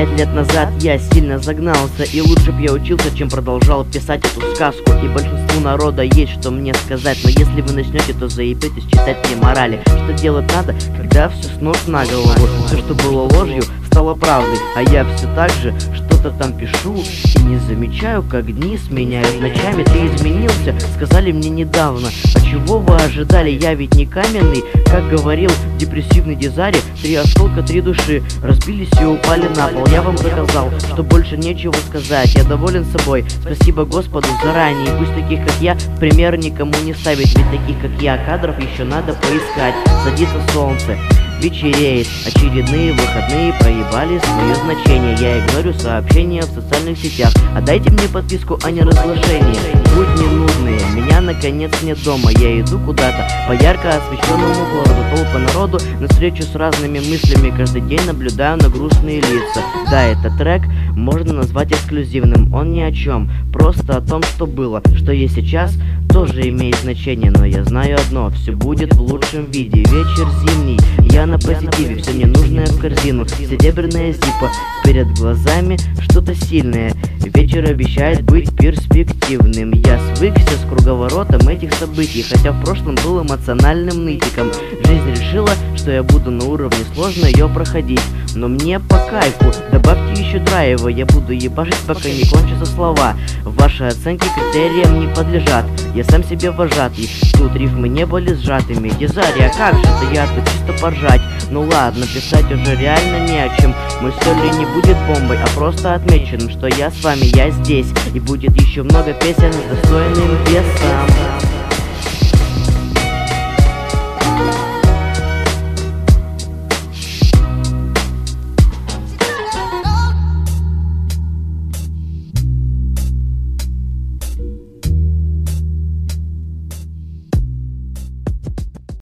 5 лет назад я сильно загнался, и лучше б я учился, чем продолжал писать эту сказку. И большинству народа есть что мне сказать, но если вы начнете, то заебитесь читать мне морали. Что делать надо, когда все с ног на голову? Все, что было ложью, стало правдой, а я все так же что-то там пишу и не замечаю, как дни сменяют ночами. Ты изменился, сказали мне недавно. А чего вы ожидали? Я ведь не каменный, как говорил депрессивный Дизари. 3 осколка, 3 души разбились и упали на пол. Я вам доказал, что больше нечего сказать. Я доволен собой, спасибо Господу заранее. И пусть таких, как я, в пример никому не ставить. Ведь таких, как я, кадров еще надо поискать. Садится солнце, вечереет, очередные выходные проебали свое значение. Я игнорю сообщения в социальных сетях. А дайте мне подписку, а не разглашение. Будни нудные, меня наконец нет дома. Я иду куда-то по ярко освещенному городу. Толпы народу на встречу с разными мыслями. Каждый день наблюдаю на грустные лица. Да, этот трек можно назвать эксклюзивным. Он ни о чем, просто о том, что было. Что есть сейчас, тоже имеет значение. Но я знаю одно, все будет в лучшем виде. Вечер зимний, я на позитиве, все мне нужное в корзину. Серебряная зипа перед глазами, что-то сильное. Вечер обещает быть перспективным. Я свыкся с круговоротом этих событий, хотя в прошлом был эмоциональным нытиком. Жизнь решила, что я буду на уровне сложно ее проходить. Но мне по кайфу, добавьте еще драйва. Я буду ебашить, пока не кончатся слова. Ваши оценки критериям не подлежат. Я сам себе вожатый, тут рифмы не были сжатыми. Дизари, а как же это я тут чисто поржать? Ну ладно, писать уже реально не о чем. Мой столь не будет бомбой, а просто отмеченным, что я с вами, я здесь. И будет еще много песен с достойным весом.